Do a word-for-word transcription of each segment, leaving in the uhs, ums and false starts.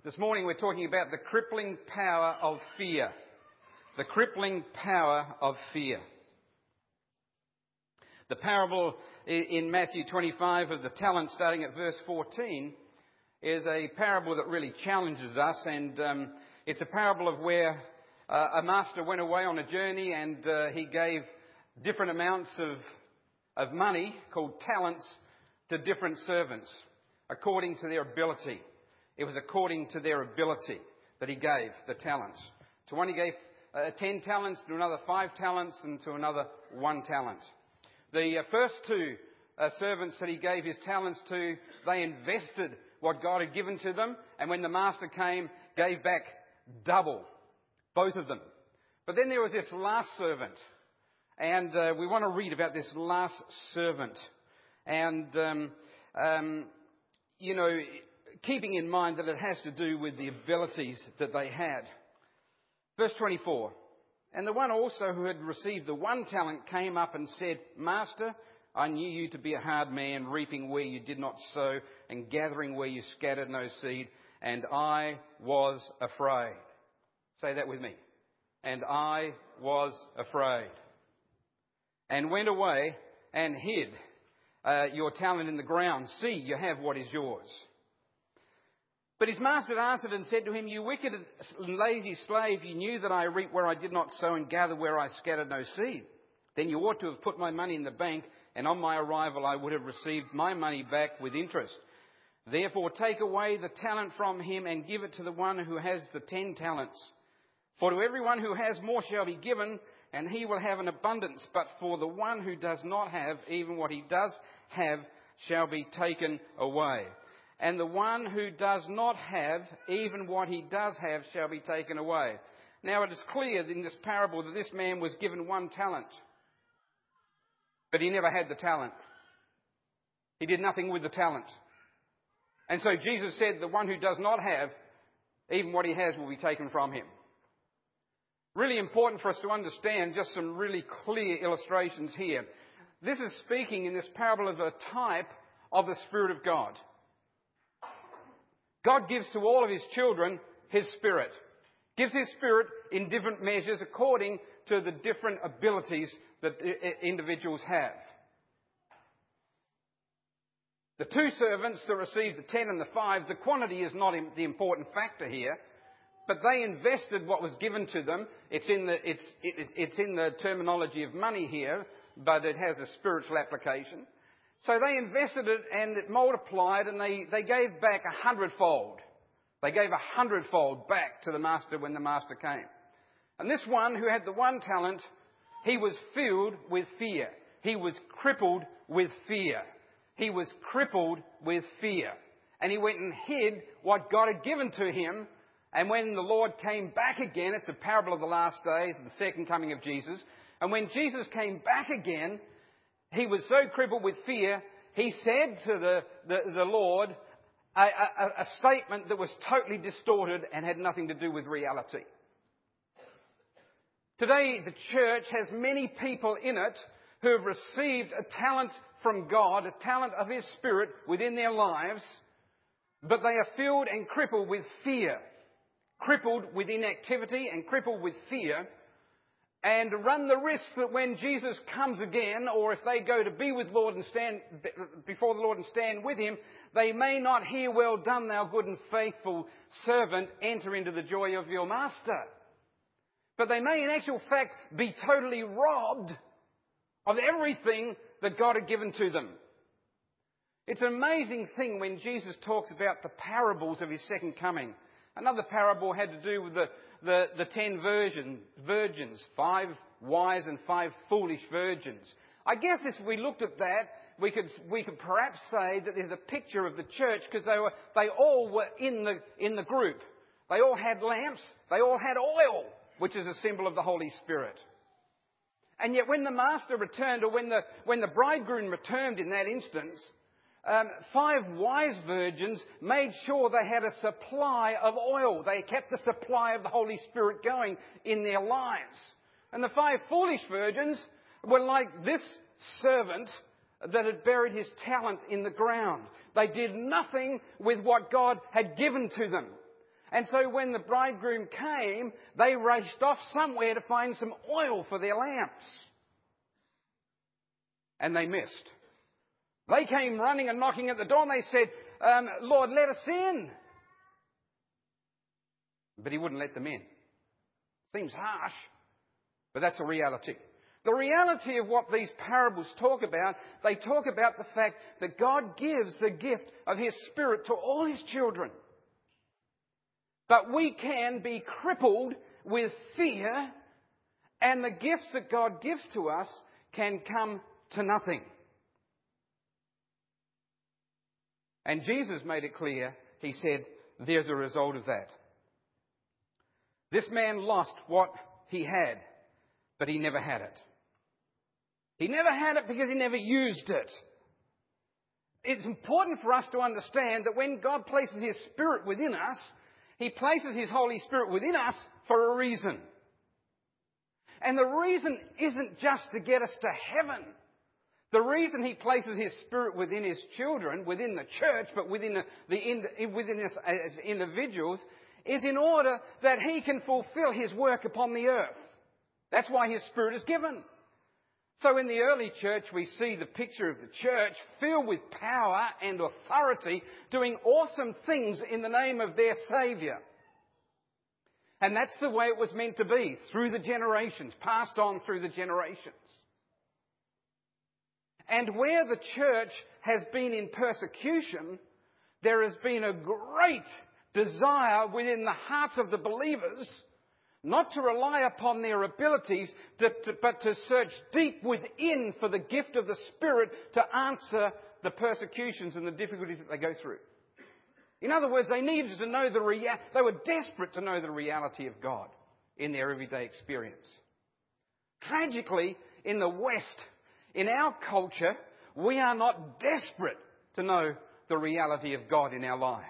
This morning we're talking about the crippling power of fear. The crippling power of fear. The parable in Matthew twenty-five of the talent, starting at verse fourteen, is a parable that really challenges us, and um, it's a parable of where uh, a master went away on a journey and uh, he gave different amounts of, of money, called talents, to different servants, according to their ability. It was according to their ability that he gave the talents. To one he gave uh, ten talents, to another five talents, and to another one talent. The uh, first two uh, servants that he gave his talents to, they invested what God had given to them, and when the master came, gave back double, both of them. But then there was this last servant, and uh, we want to read about this last servant. And, um, um, you know, keeping in mind that it has to do with the abilities that they had. Verse twenty-four, and the one also who had received the one talent came up and said, Master, I knew you to be a hard man, reaping where you did not sow and gathering where you scattered no seed, and I was afraid. Say that with me. And I was afraid. And went away and hid uh, your talent in the ground. See, you have what is yours. But his master answered and said to him, You wicked and lazy slave, you knew that I reap where I did not sow and gather where I scattered no seed. Then you ought to have put my money in the bank, and on my arrival I would have received my money back with interest. Therefore take away the talent from him and give it to the one who has the ten talents. For to everyone who has more shall be given, and he will have an abundance. But for the one who does not have, even what he does have shall be taken away. And the one who does not have, even what he does have, shall be taken away. Now it is clear in this parable that this man was given one talent. But he never had the talent. He did nothing with the talent. And so Jesus said, the one who does not have, even what he has will be taken from him. Really important for us to understand just some really clear illustrations here. This is speaking in this parable of a type of the Spirit of God. God gives to all of his children his Spirit. Gives his Spirit in different measures according to the different abilities that individuals have. The two servants that received the ten and the five, the quantity is not the important factor here, but they invested what was given to them. It's in the, it's, it, it's in the terminology of money here, but it has a spiritual application. So they invested it and it multiplied, and they, they gave back a hundredfold. They gave a hundredfold back to the master when the master came. And this one who had the one talent, he was filled with fear. He was crippled with fear. He was crippled with fear. And he went and hid what God had given to him. And when the Lord came back again, it's a parable of the last days, the second coming of Jesus. And when Jesus came back again, he was so crippled with fear, he said to the, the, the Lord a, a, a statement that was totally distorted and had nothing to do with reality. Today, the church has many people in it who have received a talent from God, a talent of His Spirit within their lives, but they are filled and crippled with fear, crippled with inactivity and crippled with fear, and run the risk that when Jesus comes again, or if they go to be with Lord and stand before the Lord and stand with Him, they may not hear, Well done, thou good and faithful servant, enter into the joy of your master. But they may in actual fact be totally robbed of everything that God had given to them. It's an amazing thing when Jesus talks about the parables of His second coming. Another parable had to do with the, the, the ten virgin, virgins, five wise and five foolish virgins. I guess if we looked at that, we could, we could perhaps say that there's a picture of the church because they were, they all were in the, in the group. They all had lamps. They all had oil, which is a symbol of the Holy Spirit. And yet when the master returned, or when the, when the bridegroom returned in that instance, Um, five wise virgins made sure they had a supply of oil. They kept the supply of the Holy Spirit going in their lives. And the five foolish virgins were like this servant that had buried his talent in the ground. They did nothing with what God had given to them. And so when the bridegroom came, they raced off somewhere to find some oil for their lamps. And they missed. They came running and knocking at the door and they said, um, Lord, let us in. But he wouldn't let them in. Seems harsh, but that's a reality. The reality of what these parables talk about, they talk about the fact that God gives the gift of His Spirit to all His children. But we can be crippled with fear, and the gifts that God gives to us can come to nothing. And Jesus made it clear. He said, there's a result of that. This man lost what he had, but he never had it. He never had it because he never used it. It's important for us to understand that when God places His Spirit within us, He places His Holy Spirit within us for a reason. And the reason isn't just to get us to heaven. The reason He places His Spirit within His children, within the church, but within, the, the, within us as individuals, is in order that He can fulfill His work upon the earth. That's why His Spirit is given. So in the early church, we see the picture of the church filled with power and authority, doing awesome things in the name of their Saviour. And that's the way it was meant to be, through the generations, passed on through the generations. And where the church has been in persecution, there has been a great desire within the hearts of the believers not to rely upon their abilities, to, to, but to search deep within for the gift of the Spirit to answer the persecutions and the difficulties that they go through. In other words, they needed to know the rea- they were desperate to know the reality of God in their everyday experience. Tragically, in the West, in our culture, we are not desperate to know the reality of God in our lives.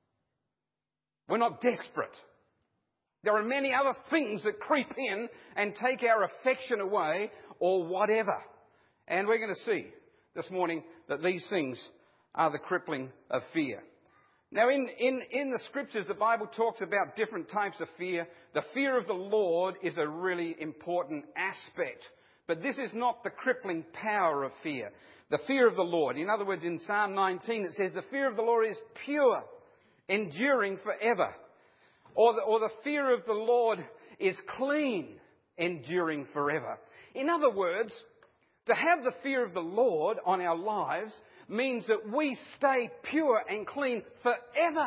We're not desperate. There are many other things that creep in and take our affection away or whatever. And we're going to see this morning that these things are the crippling of fear. Now, in, in, in the Scriptures, the Bible talks about different types of fear. The fear of the Lord is a really important aspect. But this is not the crippling power of fear. The fear of the Lord. In other words, in Psalm nineteen, it says, the fear of the Lord is pure, enduring forever. Or the, or the fear of the Lord is clean, enduring forever. In other words, to have the fear of the Lord on our lives means that we stay pure and clean forever.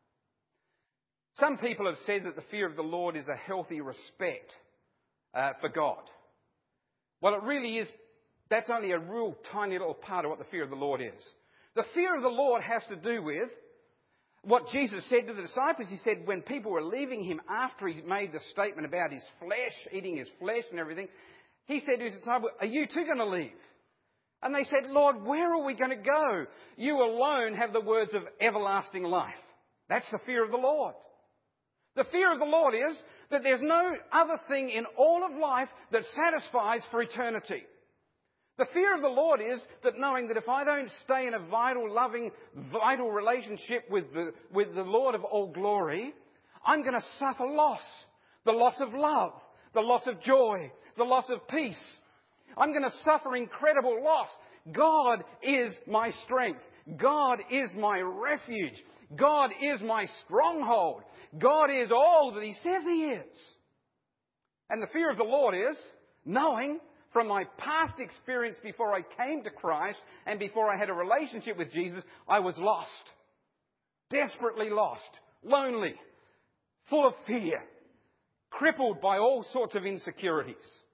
Some people have said that the fear of the Lord is a healthy respect uh, for God. Well, it really is. That's only a real tiny little part of what the fear of the Lord is. The fear of the Lord has to do with what Jesus said to the disciples. He said when people were leaving Him after He made the statement about His flesh, eating His flesh and everything, He said to His disciples, are you too going to leave? And they said, Lord, where are we going to go? You alone have the words of everlasting life. That's the fear of the Lord. The fear of the Lord is that there's no other thing in all of life that satisfies for eternity. The fear of the Lord is that knowing that if I don't stay in a vital, loving, vital relationship with the, with the Lord of all glory, I'm going to suffer loss. The loss of love, the loss of joy, the loss of peace. I'm going to suffer incredible loss. God is my strength. God is my refuge. God is my stronghold. God is all that He says He is. And the fear of the Lord is knowing from my past experience before I came to Christ and before I had a relationship with Jesus, I was lost. Desperately lost. Lonely. Full of fear. Crippled by all sorts of insecurities.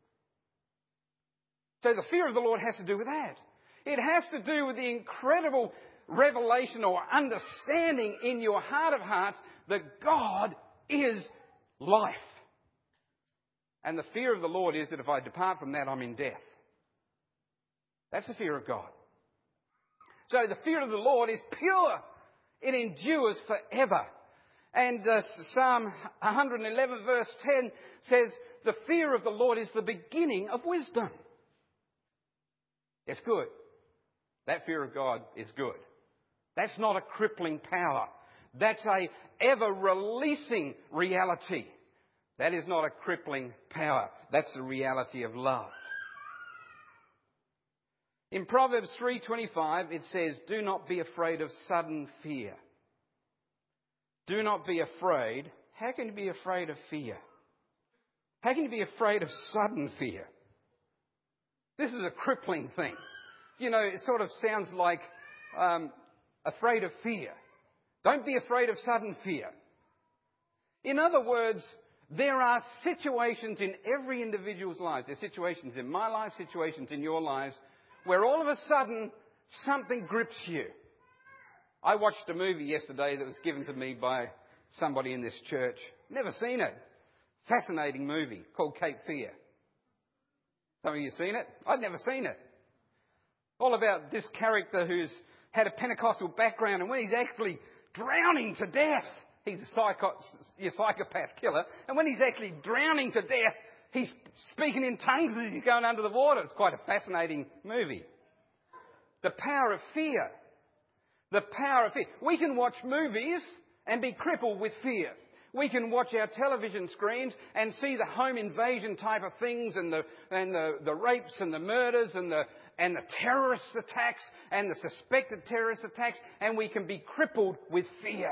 So the fear of the Lord has to do with that. It has to do with the incredible revelation or understanding in your heart of hearts that God is life. And the fear of the Lord is that if I depart from that, I'm in death. That's the fear of God. So the fear of the Lord is pure. It endures forever. And uh, Psalm one eleven verse ten says, the fear of the Lord is the beginning of wisdom. It's good. That fear of God is good. That's not a crippling power. That's a ever-releasing reality. That is not a crippling power. That's the reality of love. In Proverbs three twenty-five, it says, "Do not be afraid of sudden fear." Do not be afraid. How can you be afraid of fear? How can you be afraid of sudden fear? This is a crippling thing. You know, it sort of sounds like um, afraid of fear. Don't be afraid of sudden fear. In other words, there are situations in every individual's lives. There are situations in my life, situations in your lives, where all of a sudden something grips you. I watched a movie yesterday that was given to me by somebody in this church. Never seen it. Fascinating movie called Cape Fear. Some of you seen it? I'd never seen it. All about this character who's had a Pentecostal background, and when he's actually drowning to death, he's a psycho, a psychopath killer, and when he's actually drowning to death, he's speaking in tongues as he's going under the water. It's quite a fascinating movie. The power of fear. The power of fear. We can watch movies and be crippled with fear. We can watch our television screens and see the home invasion type of things and the and the, the rapes and the murders and the and the terrorist attacks and the suspected terrorist attacks, and we can be crippled with fear.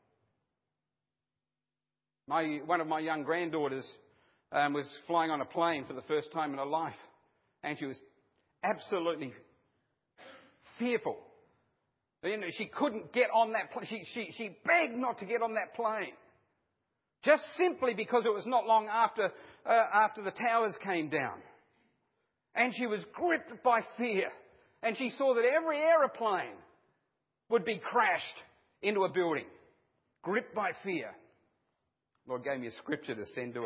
My one of my young granddaughters um, was flying on a plane for the first time in her life, and she was absolutely fearful. You know, she couldn't get on that plane. She, she, she begged not to get on that plane. Just simply because it was not long after, uh, after the towers came down. And she was gripped by fear. And she saw that every aeroplane would be crashed into a building. Gripped by fear. Lord gave me a scripture to send to her.